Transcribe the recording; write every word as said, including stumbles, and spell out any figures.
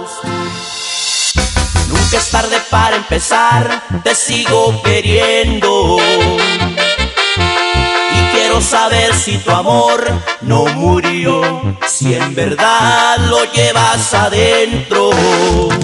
Nunca es tarde para empezar, te sigo queriendo. Y quiero saber si tu amor no murió, si en verdad lo llevas adentro.